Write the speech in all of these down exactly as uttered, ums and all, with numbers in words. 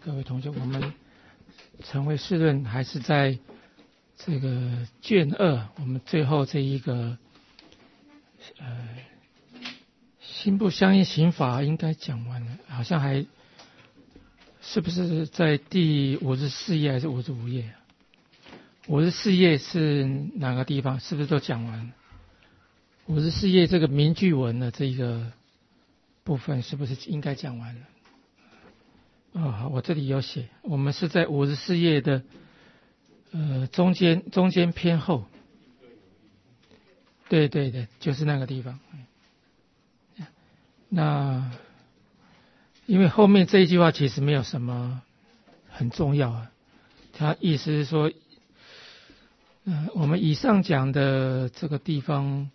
各位同学，我们成为世论还是在这个卷二，我们最后这一个呃心不相应刑法应该讲完了，好像还是不是在第五十四页还是五十五页？五十四页是哪个地方？是不是都讲完了？五十四页这个名句文的这个部分是不是应该讲完了？哦，好，我这里有写，我们是在五十四页的呃中间中间偏后，对对对，就是那个地方。那因为后面这一句话其实没有什么很重要啊，他意思是说，呃，我们以上讲的这个地方，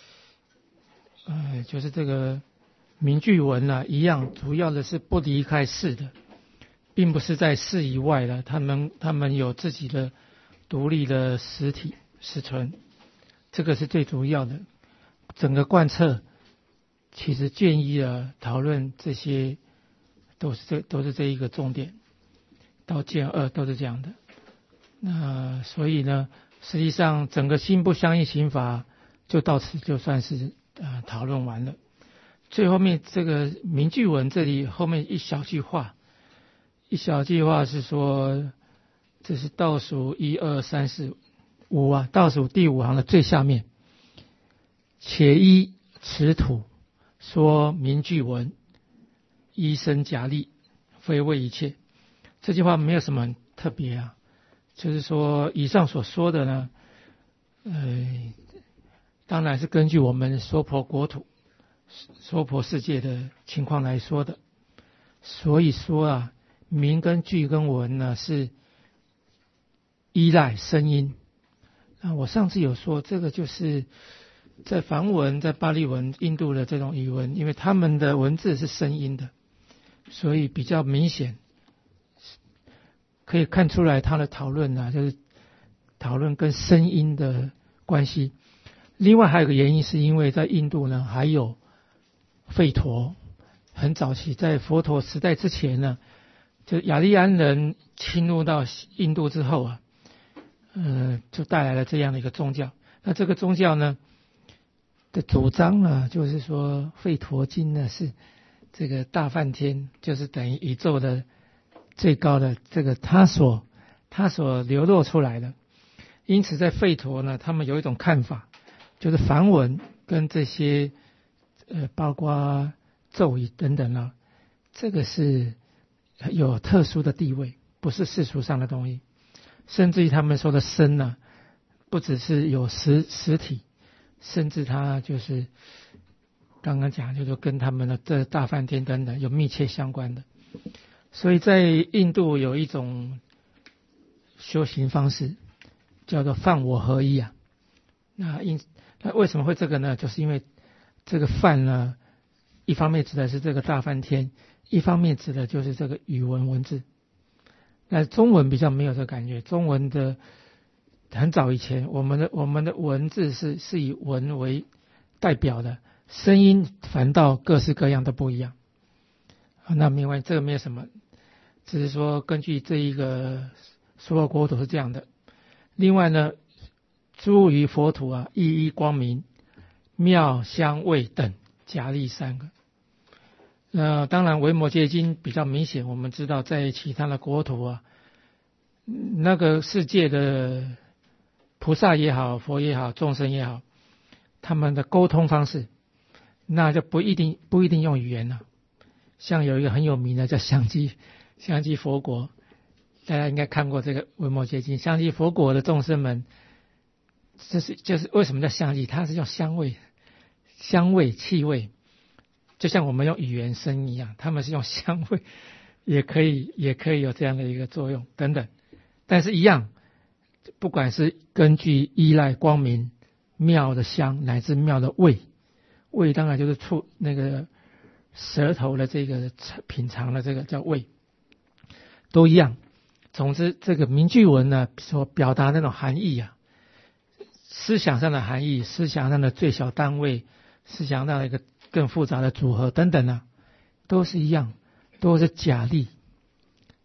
呃，就是这个名句文啊，一样，主要的是不离开事的。并不是在事以外的，他们他们有自己的独立的实体实存，这个是最主要的。整个贯彻其实建议了讨论这些都是这都是这一个重点，到卷二都是这样的。那所以呢，实际上整个心不相应刑法就到此就算是呃讨论完了。最后面这个名句文这里后面一小句话。一小句话是说，这是倒数一二三四五啊，倒数第五行的最下面，且依此土说名句文，依生假立，非为一切。这句话没有什么很特别啊，就是说以上所说的呢，呃，当然是根据我们娑婆国土、娑婆世界的情况来说的。所以说啊。名跟句跟文呢是依赖声音。那我上次有说，这个就是在梵文、在巴利文、印度的这种语文，因为他们的文字是声音的，所以比较明显，可以看出来他的讨论啊，就是讨论跟声音的关系。另外还有一个原因，是因为在印度呢，还有吠陀，很早期在佛陀时代之前呢。就雅利安人侵入到印度之后啊，呃，就带来了这样的一个宗教。那这个宗教呢的主张呢，就是说吠陀经呢是这个大梵天，就是等于宇宙的最高的这个他所他所流露出来的。因此在吠陀呢，他们有一种看法，就是梵文跟这些呃包括咒语等等啊，这个是。有特殊的地位，不是世俗上的东西，甚至于他们说的身呢、啊，不只是有实实体，甚至它就是刚刚讲，就是跟他们的这大梵天等等有密切相关的。所以在印度有一种修行方式叫做梵我合一啊。那因那为什么会这个呢？就是因为这个梵呢，一方面指的是这个大梵天。一方面指的就是这个语文文字，那中文比较没有这个感觉。中文的很早以前，我们的我们的文字是是以文为代表的，声音反倒各式各样都不一样。那另外这个没有什么，只是说根据这一个所有国土是这样的。另外呢，诸于佛土啊，一一光明、妙香味等假立三个。呃，当然维摩诘经比较明显，我们知道在其他的国土啊，那个世界的菩萨也好，佛也好，众生也好，他们的沟通方式，那就不一定不一定用语言了、啊。像有一个很有名的叫香积香积佛国，大家应该看过这个维摩诘经。香积佛国的众生们，这是就是为什么叫香积？它是用香味、香味、气味。就像我们用语言声一样，他们是用香味，也可以也可以有这样的一个作用等等。但是一样，不管是根据依赖光明、妙的香，乃至妙的味，味当然就是触那个舌头的这个品尝的这个叫味，都一样。总之，这个名句文呢，所表达那种含义啊，思想上的含义，思想上的最小单位，思想上的一个更复杂的组合等等啊，都是一样，都是假立，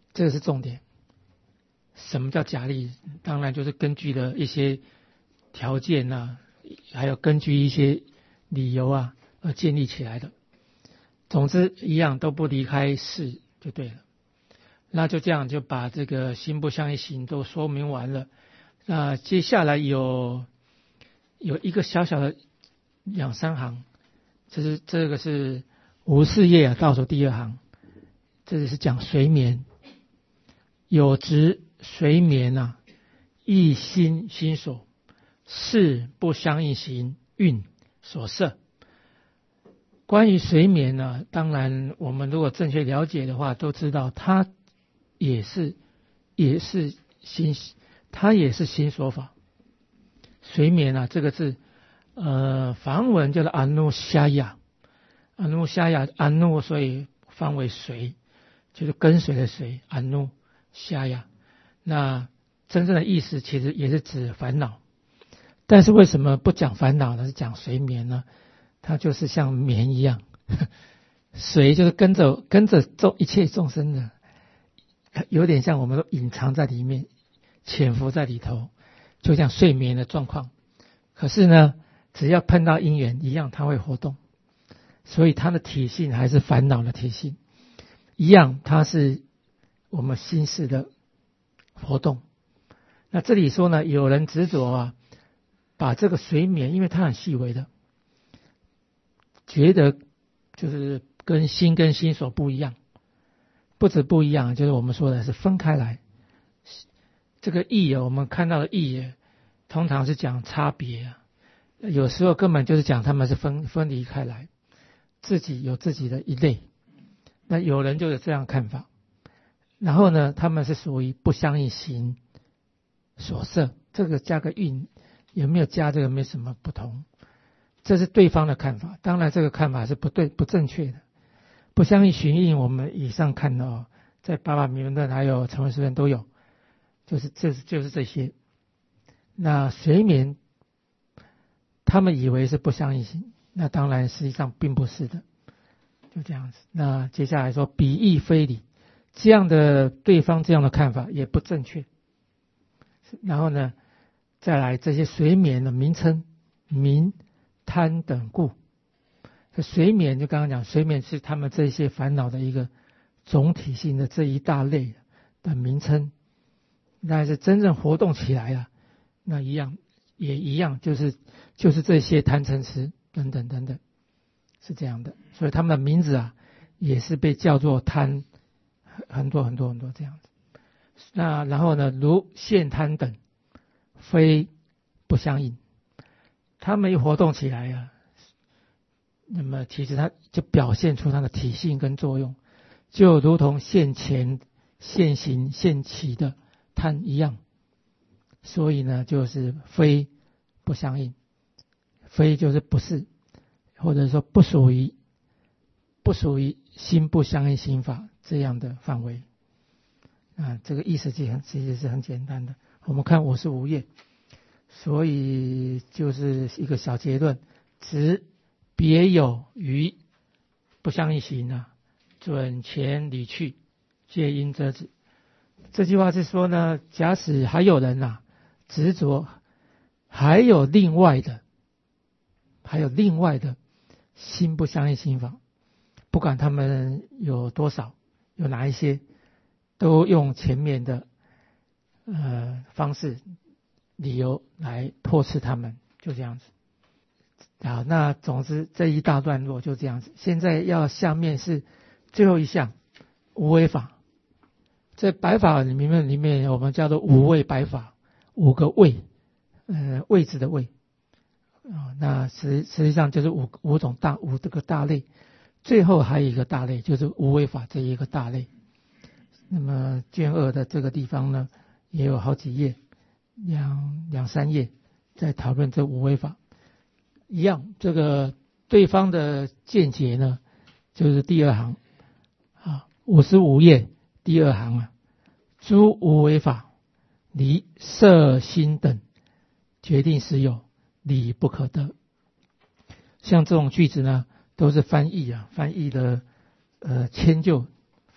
这个是重点。什么叫假立？当然就是根据的一些条件啊，还有根据一些理由啊而建立起来的。总之一样都不离开事就对了。那就这样就把这个心不相应行都说明完了。那接下来有有一个小小的两三行，这是这个是五十四页啊，倒数第二行，这里是讲随眠。有执随眠啊，一心心所，事不相应行运所摄。关于随眠呢，当然我们如果正确了解的话，都知道它也是也是心，它也是心所法。随眠啊，这个字，呃，梵文叫做安努夏亚，安努夏亚，安努所以翻为随，就是跟随的随，安努夏亚。那真正的意思其实也是指烦恼，但是为什么不讲烦恼呢？是讲随眠呢？它就是像绵一样，随就是跟着跟着众一切众生的，有点像我们都隐藏在里面，潜伏在里头，就像睡眠的状况。可是呢，只要碰到因缘一样，它会活动，所以它的体性还是烦恼的体性，一样它是我们心识的活动。那这里说呢，有人执着啊，把这个随眠，因为它很细微的，觉得就是跟心跟心所不一样，不止不一样，就是我们说的是分开来。这个义啊，我们看到的义通常是讲差别啊，有时候根本就是讲他们是分分离开来，自己有自己的一类。那有人就有这样看法，然后呢，他们是属于不相应行所摄，这个加个运，有没有加这个没什么不同，这是对方的看法。当然这个看法是不对不正确的。不相应行运，我们以上看到、哦、在八法明门论还有成唯识论都有，就是这就是这些。那随眠他们以为是不相应行，那当然实际上并不是的，就这样子。那接下来说彼亦非理，这样的对方这样的看法也不正确。然后呢，再来这些随眠的名称，名贪等故。随眠就刚刚讲，随眠是他们这些烦恼的一个总体性的这一大类的名称。但是真正活动起来啊，那一样也一样，就是就是这些贪嗔痴等等等等，是这样的。所以他们的名字啊，也是被叫做贪，很多很多很多这样子。那然后呢，如现贪等，非不相应。他们一活动起来啊，那么其实它就表现出它的体性跟作用，就如同现前、现行、现起的贪一样。所以呢，就是非不相应，非就是不是，或者说不属于不属于心不相应行法这样的范围啊。这个意思其实其实是很简单的。我们看五十五页，所以就是一个小结论：执别有余不相应行啊，准前理去，皆因遮止。这句话是说呢，假使还有人啊执着，还有另外的，还有另外的心不相应行法，不管他们有多少，有哪一些，都用前面的呃方式、理由来破斥他们，就这样子。好，那总之这一大段落就这样子。现在要下面是最后一项无为法。在白法里面里面我们叫做五位白法，五个位，呃位置的位啊、哦，那实实际上就是五五种大五这个大类，最后还有一个大类就是无为法这一个大类。那么卷二的这个地方呢，也有好几页，两两三页在讨论这无为法。一样，这个对方的见解呢，就是第二行啊，五十五页第二行啊，诸无为法，离色心等，决定实有，理不可得。像这种句子呢，都是翻译啊，翻译的呃迁就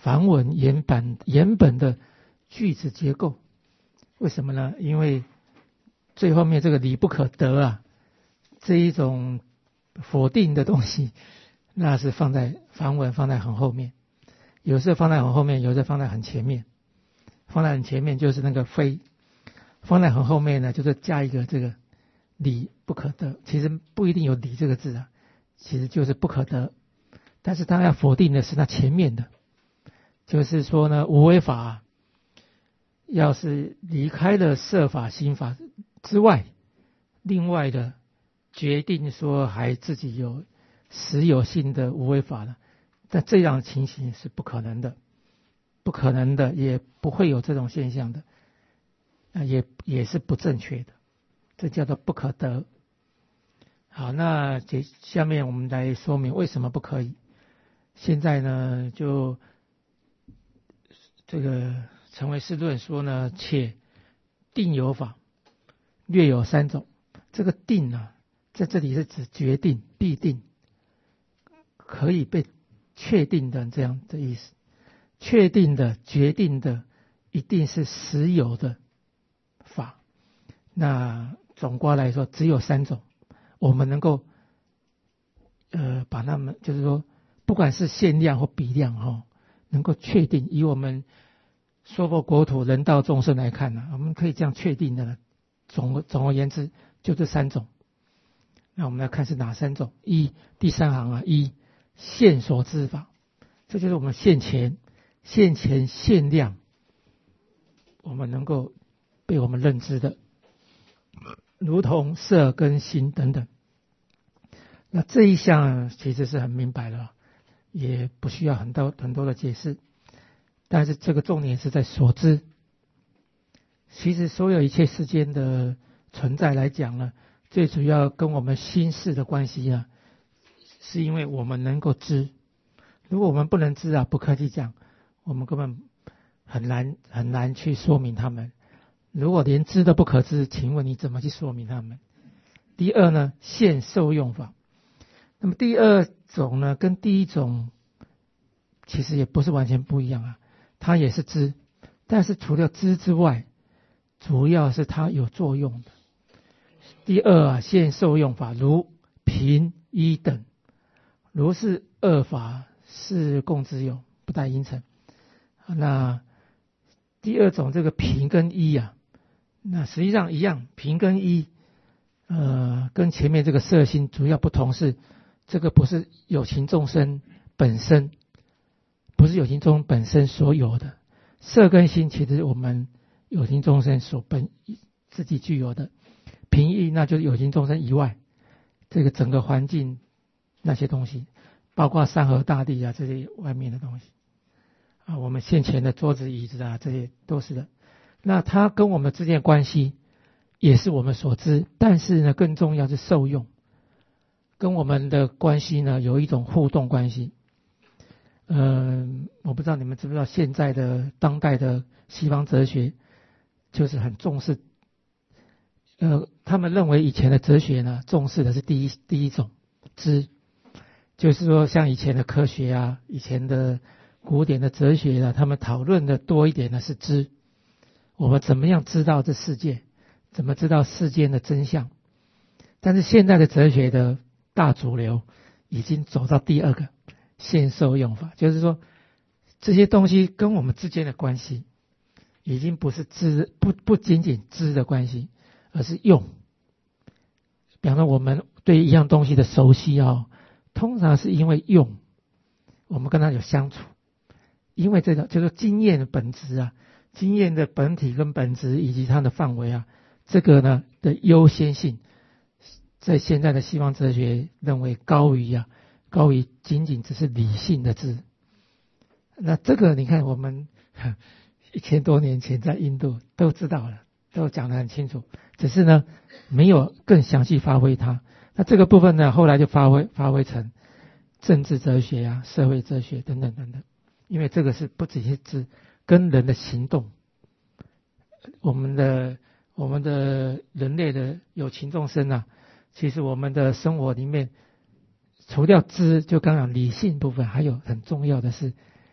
梵文原版原本的句子结构。为什么呢？因为最后面这个理不可得啊，这一种否定的东西，那是放在梵文放在很后面，有时候放在很后面，有时候放在很前面。放在很前面就是那个非，放在很后面呢，就是加一个这个理不可得。其实不一定有理这个字啊，其实就是不可得。但是他要否定的是那前面的，就是说呢，无为法啊，要是离开了色法心法之外，另外的决定说还自己有实有性的无为法了，但这样的情形是不可能的，不可能的，也不会有这种现象的，啊，也也是不正确的，这叫做不可得。好，那接下面我们来说明为什么不可以。现在呢，就这个陈唯识论说呢，且定有法略有三种。这个定啊，在这里是指决定、必定，可以被确定的这样的意思。确定的、决定的，一定是实有的法。那总括来说，只有三种，我们能够呃把它们，就是说，不管是限量或比量哦，能够确定。以我们娑婆国土人道众生来看呢、啊，我们可以这样确定的。总总而言之，就这三种。那我们来看是哪三种？一，第三行啊，一现所知法，这就是我们现前。现前限量，我们能够被我们认知的，如同色跟心等等。那这一项其实是很明白了，也不需要很多很多的解释。但是这个重点是在所知。其实所有一切世间的存在来讲呢，最主要跟我们心事的关系啊，是因为我们能够知。如果我们不能知啊，不客气讲，我们根本很难很难去说明他们。如果连知都不可知，请问你怎么去说明他们？第二呢，现受用法。那么第二种呢，跟第一种其实也不是完全不一样啊，它也是知，但是除了知之外，主要是它有作用的。第二啊，现受用法，如贫一等，如是二法是共之有，不待因成。那第二种这个平跟一啊，那实际上一样，平跟一，呃，跟前面这个色心主要不同是，这个不是有情众生本身，不是有情众生本身所有的，色跟心其实我们有情众生所本自己具有的，平一那就是有情众生以外，这个整个环境那些东西，包括山河大地啊这些外面的东西。啊，我们现前的桌子椅子啊，这些都是的。那它跟我们之间的关系也是我们所知，但是呢，更重要是受用，跟我们的关系呢有一种互动关系。嗯、呃，我不知道你们知不知道，现在的当代的西方哲学就是很重视，呃，他们认为以前的哲学呢重视的是第一第一种知，就是说像以前的科学啊，以前的古典的哲学呢，他们讨论的多一点呢是知，我们怎么样知道这世界，怎么知道世间的真相。但是现在的哲学的大主流已经走到第二个现受用法，就是说这些东西跟我们之间的关系已经不是知，不不仅仅知的关系，而是用。比方说我们对一样东西的熟悉啊、哦，通常是因为用，我们跟它有相处。因为这个就是经验的本质啊，经验的本体跟本质以及它的范围啊，这个呢的优先性，在现在的西方哲学认为高于啊，高于仅仅只是理性的知。那这个你看我们一千多年前在印度都知道了，都讲得很清楚，只是呢没有更详细发挥它。那这个部分呢后来就发挥发挥成政治哲学啊、社会哲学等等等等。因为这个是不只是指跟人的行动，我们的我们的人类的有情众生啊，其实我们的生活里面除掉知，就刚刚理性部分，还有很重要的是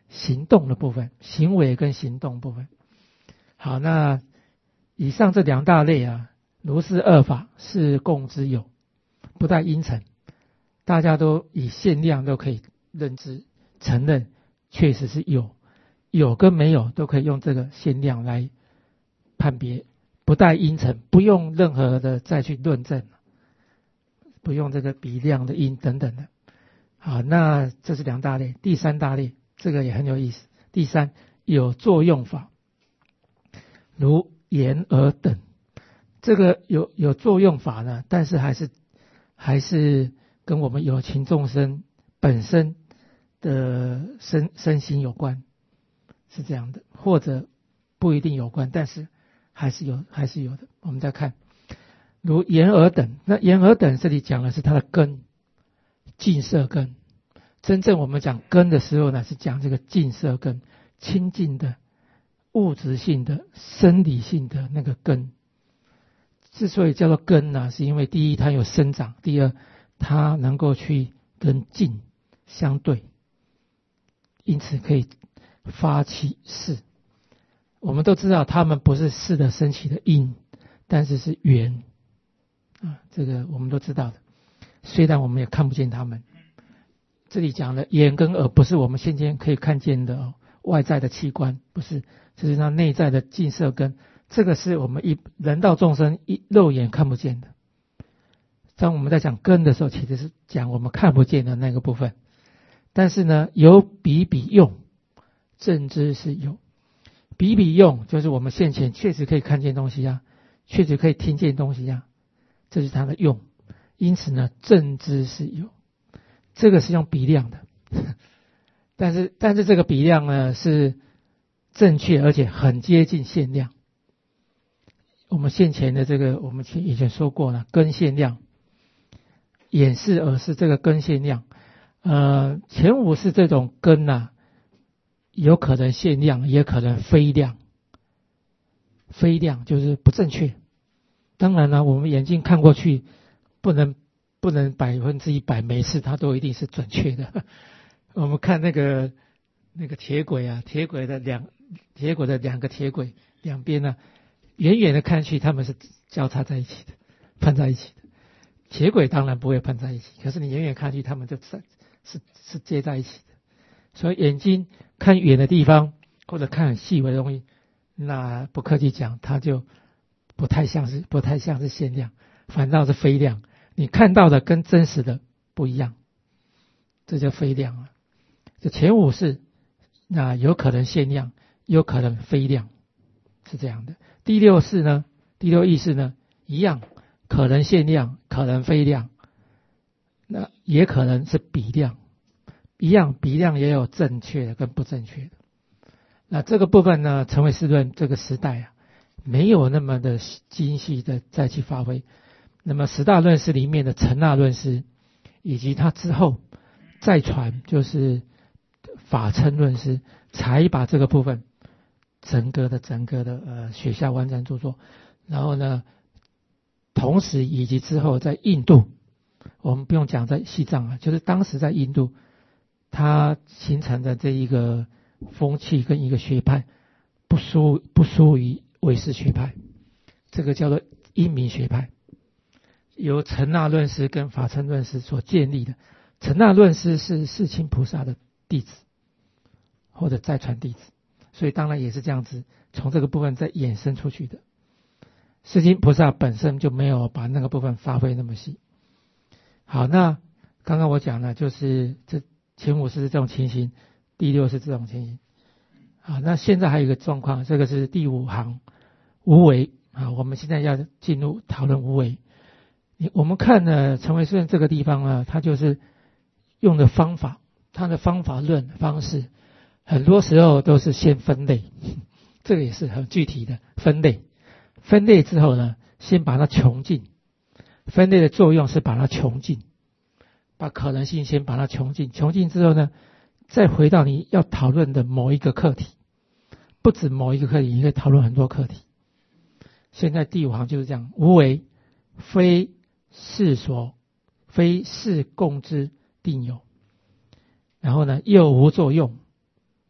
行动的部分，行为跟行动部分。好，那以上这两大类啊，如是二法是共之有，不带因成，大家都以限量都可以认知承认，确实是有，有跟没有都可以用这个限量来判别，不带因成，不用任何的再去论证，不用这个比量的因等等的。好，那这是两大类。第三大类，这个也很有意思。第三，有作用法，如言而等。这个有有作用法呢，但是还是还是跟我们有情众生本身的身身心有关，是这样的，或者不一定有关，但是还是有还是有的。我们再看，如言而等，那言而等这里讲的是它的根，净色根。真正我们讲根的时候呢，是讲这个净色根，清净的物质性的生理性的那个根。之所以叫做根呢，是因为第一它有生长，第二它能够去跟净相对，因此可以发起事。我们都知道它们不是事的升起的因，但是是缘啊，这个我们都知道的，虽然我们也看不见它们。这里讲的眼跟耳不是我们先前可以看见的、哦、外在的器官，不是，这是它内在的净色根，这个是我们一人道众生一肉眼看不见的。当我们在讲根的时候，其实是讲我们看不见的那个部分。但是呢，有比比用，正知是有。比比用就是我们现前确实可以看见东西啊，确实可以听见东西啊，这是它的用。因此呢，正知是有。这个是用比量的，但是但是这个比量呢是正确而且很接近限量。我们现前的这个我们以前说过了，根限量，眼视耳视这个根限量，呃，前五是这种根啊，有可能限量，也可能非量。非量就是不正确。当然了，我们眼睛看过去不能。不能百分之一百每次它都一定是准确的。我们看那个那个铁轨啊，铁轨的两铁轨的两个铁轨两边呢、啊，远远的看去它们是交叉在一起的，碰在一起的。铁轨当然不会碰在一起，可是你远远看去它们就是是是接在一起的。所以眼睛看远的地方或者看很细微的东西，那不客气讲，它就不太像是不太像是限量，反倒是非量。你看到的跟真实的不一样，这叫非量啊。这前五是那有可能限量，有可能非量，是这样的。第六式呢，第六意识呢，一样，可能限量，可能非量，那也可能是比量，一样比量也有正确的跟不正确的。那这个部分呢，成唯识论这个时代啊，没有那么的精细的再去发挥。那么十大论师里面的成那论师，以及他之后再传就是法称论师，才把这个部分整个的整个的呃写下完整著作。然后呢，同时以及之后在印度，我们不用讲在西藏啊，就是当时在印度，它形成的这一个风气跟一个学派，不输不输于唯识学派，这个叫做因明学派。由成那论师跟法称论师所建立的。成那论师是世亲菩萨的弟子或者再传弟子，所以当然也是这样子从这个部分再衍生出去的。世亲菩萨本身就没有把那个部分发挥那么细。好，那刚刚我讲了就是这前五是这种情形，第六是这种情形。好，那现在还有一个状况，这个是第五行无为啊，我们现在要进入讨论无为。我们看呢，成唯识论这个地方呢，它就是用的方法，它的方法论方式，很多时候都是先分类，这个也是很具体的分类。分类之后呢，先把它穷尽。分类的作用是把它穷尽，把可能性先把它穷尽。穷尽之后呢，再回到你要讨论的某一个课题，不止某一个课题，你可以讨论很多课题。现在第五行就是这样，无为非事所，非事共之定有。然后呢，又无作用，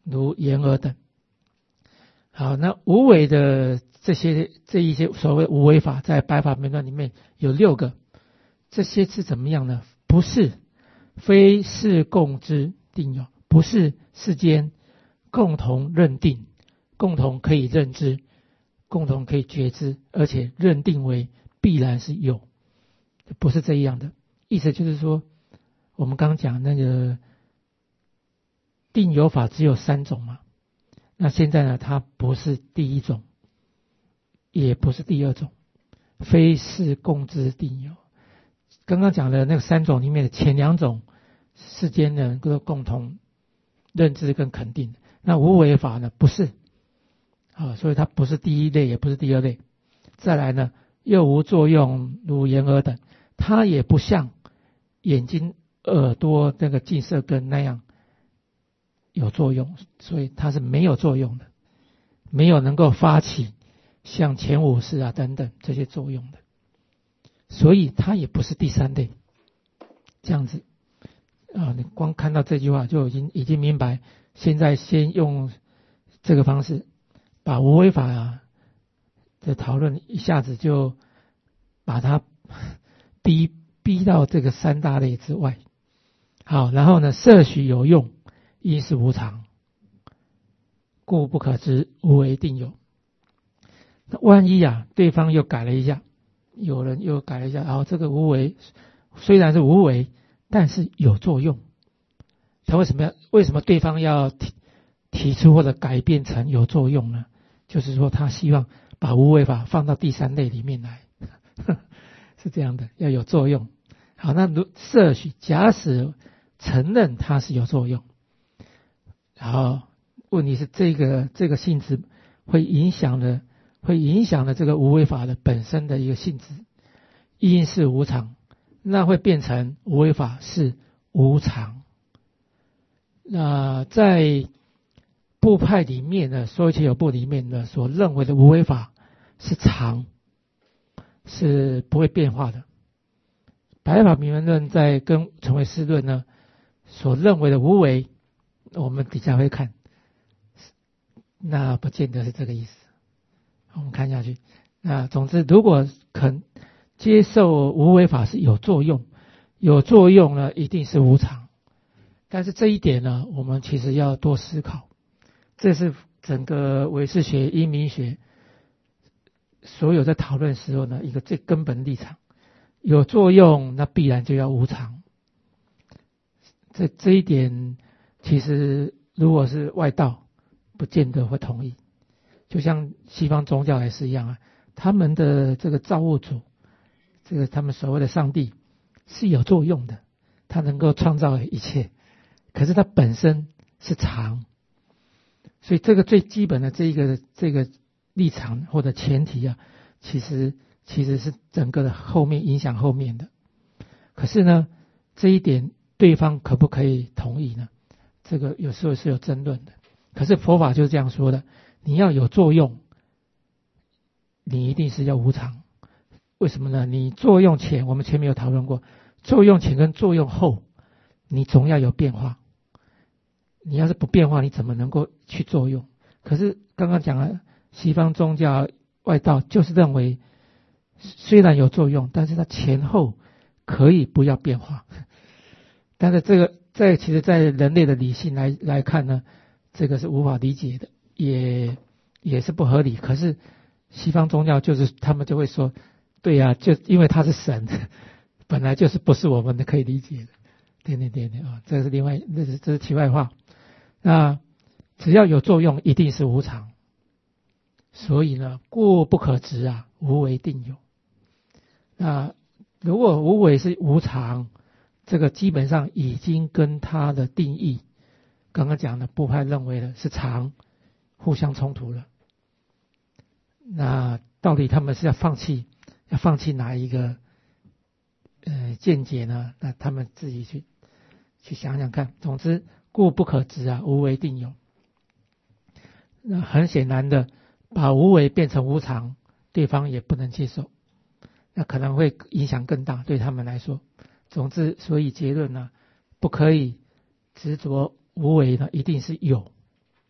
如言而等。好，那无为的这些这一些所谓无为法，在百法门论里面有六个，这些是怎么样呢？不是，非是共之定有，不是世间共同认定、共同可以认知、共同可以觉知，而且认定为必然是有，不是这样的。意思就是说，我们刚刚讲那个定有法只有三种嘛，那现在呢，它不是第一种，也不是第二种，非是共之定有。刚刚讲的那个三种里面的前两种，世间能够共同认知跟肯定，那无为法呢不是，啊，所以它不是第一类，也不是第二类。再来呢，又无作用，如眼耳等，它也不像眼睛、耳朵那个近色根那样有作用，所以它是没有作用的，没有能够发起像前五识啊等等这些作用的，所以它也不是第三类。这样子啊，你光看到这句话就已经已经明白。现在先用这个方式把无为法啊的讨论一下子就把它逼逼到这个三大类之外。好，然后呢，摄许有用，因是无常，故不可知，无为定有。那万一啊，对方又改了一下，有人又改了一下，然后这个无为虽然是无为，但是有作用。他为什么要为什么对方要提提出或者改变成有作用呢？就是说他希望把无为法放到第三类里面来，是这样的，要有作用。好，那如摄许，假使承认它是有作用，然后问题是这个这个性质会影响了会影响了这个无为法的本身的一个性质，因是无常，那会变成无为法是无常。那在部派里面呢，说一切有部里面呢所认为的无为法是常，是不会变化的。百法明门论在跟成唯识论呢所认为的无为，我们底下会看，那不见得是这个意思。我们看下去，那总之如果肯接受无为法是有作用，有作用呢一定是无常。但是这一点呢，我们其实要多思考，这是整个唯识学、因明学所有在讨论时候呢一个最根本立场。有作用，那必然就要无常。这这一点，其实如果是外道，不见得会同意。就像西方宗教也是一样啊，他们的这个造物主，这个他们所谓的上帝是有作用的，他能够创造一切，可是它本身是常。所以这个最基本的这一个这个立场或者前提啊，其实其实是整个的后面影响后面的。可是呢，这一点对方可不可以同意呢？这个有时候是有争论的。可是佛法就是这样说的，你要有作用，你一定是要无常。为什么呢？你作用前，我们前面有讨论过，作用前跟作用后，你总要有变化。你要是不变化，你怎么能够去作用？可是刚刚讲了，西方宗教外道就是认为，虽然有作用，但是它前后可以不要变化。但是这个在其实在人类的理性来来看呢，这个是无法理解的，也也是不合理。可是西方宗教就是他们就会说，对呀、啊，就因为他是神，本来就是不是我们的可以理解的。对对对对啊，这是另外，这是这是题外话。那只要有作用，一定是无常。所以呢，故不可执啊，无为定有。那如果无为是无常，这个基本上已经跟它的定义，刚刚讲的部派认为的是常，互相冲突了。那到底他们是要放弃，要放弃哪一个呃见解呢？那他们自己去去想想看。总之，故不可执啊，无为定有。那很显然的，把无为变成无常，对方也不能接受，那可能会影响更大，对他们来说。总之，所以结论呢，不可以执着无为呢，一定是有。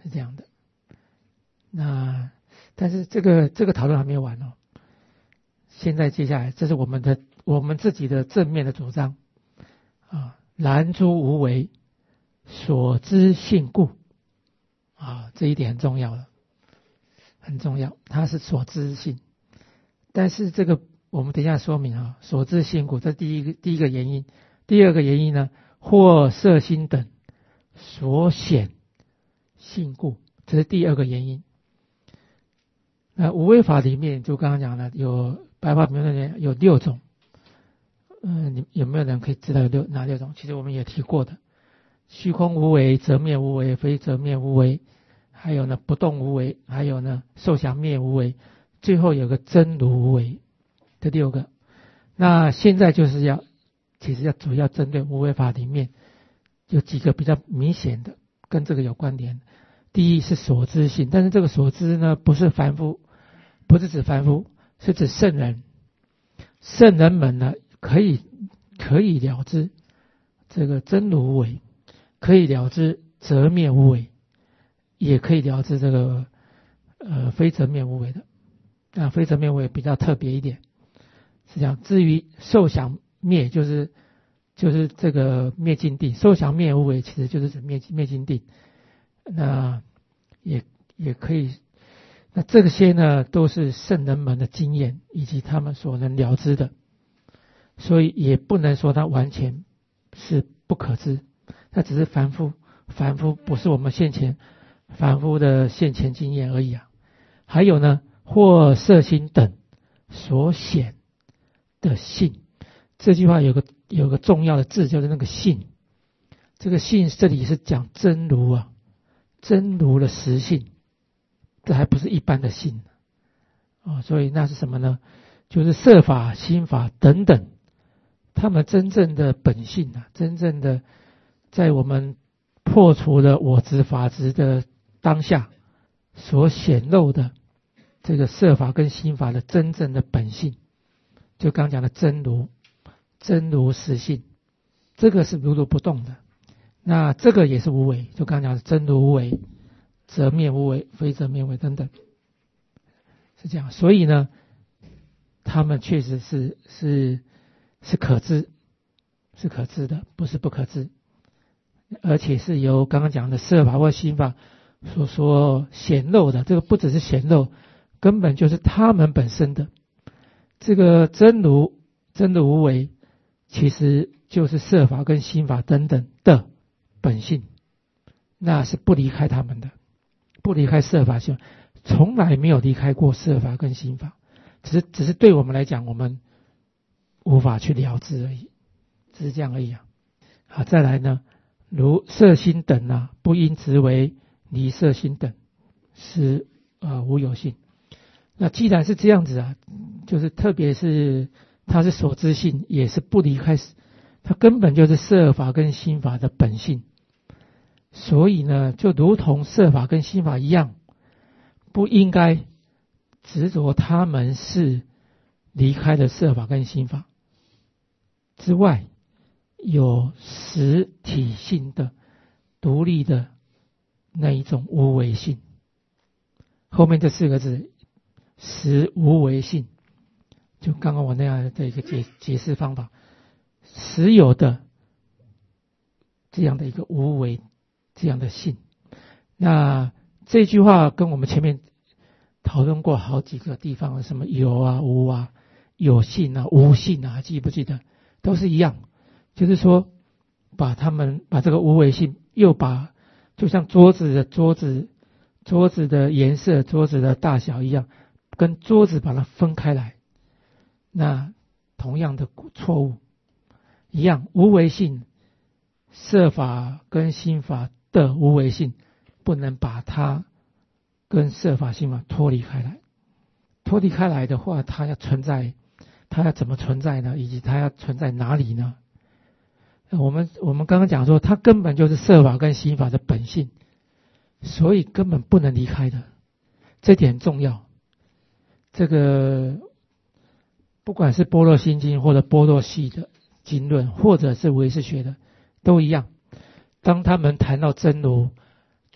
是这样的。那但是这个这个讨论还没有完哦。现在接下来，这是我们的我们自己的正面的主张啊，然诸无为，所知性故啊，这一点很重要了，很重要，它是所知性。但是这个我们等一下说明啊，所知性故，这第一个第一个原因。第二个原因呢，或色心等所显性故，这是第二个原因。那无为法里面就刚刚讲了，有白话评论里面有六种，嗯、呃，你有没有人可以知道有六哪六种？其实我们也提过的，虚空无为、则灭无为、非则灭无为，还有呢不动无为，还有呢受想灭无为，最后有个真如无为，这六个。那现在就是要，其实要主要针对无为法里面有几个比较明显的跟这个有关联。第一是所知性，但是这个所知呢不是凡夫，不是指凡夫，是指圣人。圣人们呢可以可以了知这个真如无为，可以了知则灭无为，也可以了知这个呃非则灭无为的。那非则灭无为比较特别一点，是这样。至于受想灭，就是就是这个灭尽定，受想灭无为其实就是指灭灭尽定。那也也可以，那这些呢都是圣人们的经验以及他们所能了知的，所以也不能说它完全是不可知，它只是凡夫，凡夫不是我们现前凡夫的现前经验而已啊。还有呢，或色心等所显的性，这句话有个有个重要的字，就是那个性。这个性这里是讲真如啊，真如的实性，这还不是一般的性哦，所以那是什么呢？就是色法、心法等等，他们真正的本性啊，真正的在我们破除了我执法执的当下所显露的这个色法跟心法的真正的本性，就刚讲的真如，真如实性，这个是如如不动的。那这个也是无为，就刚讲的真如无为，则灭无为，非则灭无为等等，是这样。所以呢，他们确实是是是可知，是可知的，不是不可知，而且是由刚刚讲的色法或心法所说显露的。这个不只是显露，根本就是他们本身的这个真如真如无为，其实就是色法跟心法等等的本性，那是不离开他们的，不离开色法心法，从来没有离开过色法跟心法，只是只是对我们来讲，我们无法去了知而已，只是这样而已啊。好，再来呢，如色心等啊，不因执为离色心等，是啊、呃、无有性。那既然是这样子啊，就是特别是它是所知性，也是不离开，它根本就是色法跟心法的本性。所以呢，就如同色法跟心法一样，不应该执着他们是离开了色法跟心法之外，有实体性的独立的那一种无为性。后面这四个字实无为性，就刚刚我那样的一个解解释方法，实有的这样的一个无为这样的性。那这句话跟我们前面讨论过好几个地方，什么有啊无啊，有性啊无性啊，记不记得？都是一样，就是说把他们把这个无为性又把就像桌子的桌子桌子的颜色桌子的大小一样，跟桌子把它分开来，那同样的错误一样，无为性色法跟心法的无为性不能把它跟色法心法脱离开来，脱离开来的话，它要存在，它要怎么存在呢？以及它要存在哪里呢？我们我们刚刚讲说，它根本就是色法跟心法的本性，所以根本不能离开的，这点很重要。这个不管是般若心经或者般若系的经论，或者是唯识学的，都一样。当他们谈到真如，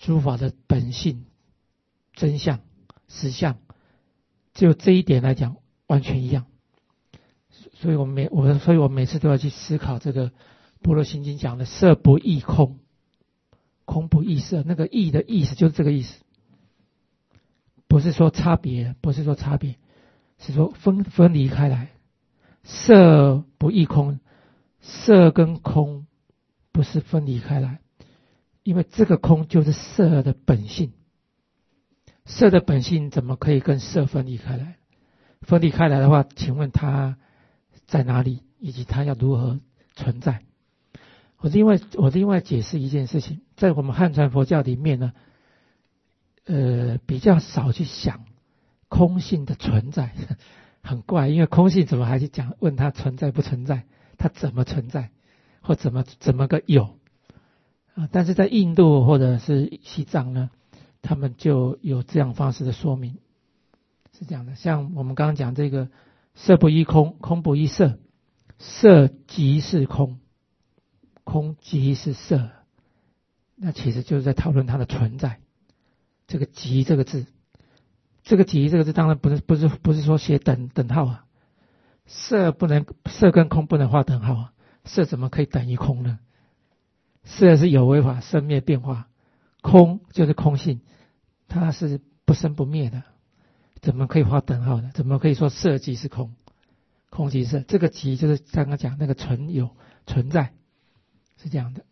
诸法的本性、真相、实相，就这一点来讲完全一样。所以我每我所以我每次都要去思考这个《般若心经》讲的色不异空，空不异色，那个异的意思就是这个意思，不是说差别，不是说差别，是说分分离开来。色不异空，色跟空不是分离开来，因为这个空就是色的本性，色的本性怎么可以跟色分离开来？分离开来的话，请问它在哪里，以及它要如何存在？我另外我另外解释一件事情，在我们汉传佛教里面呢，呃，比较少去想空性的存在，很怪，因为空性怎么还去讲问它存在不存在，它怎么存在，或怎么怎么个有啊？但是在印度或者是西藏呢，他们就有这样方式的说明，是这样的。像我们刚刚讲这个色不异空，空不异色，色即是空，空即是色，那其实就是在讨论它的存在。这个即这个字，这个即这个字当然不是不是不是说写等等号啊，色不能色跟空不能画等号啊，色怎么可以等于空呢？色是有为法，生灭变化，空就是空性，它是不生不灭的，怎么可以画等号的？怎么可以说色即是空，空即色？这个即就是刚刚讲那个存有存在，是这样的。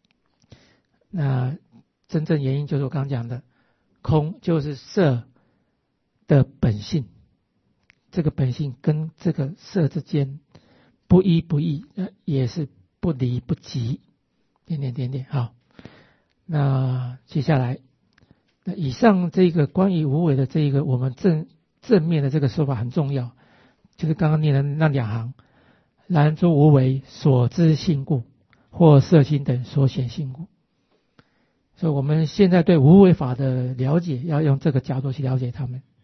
那真正原因就是我刚刚讲的，空就是色的本性，这个本性跟这个色之间不一不异，也是不离不即，点点点点。好，那接下来，那以上这个关于无为的这一个我们正正面的这个说法很重要，就是刚刚念的那两行，然诸无为所知性故，或色心等所显性故。所以我们现在对无为法的了解，要用这个角度去了解他们。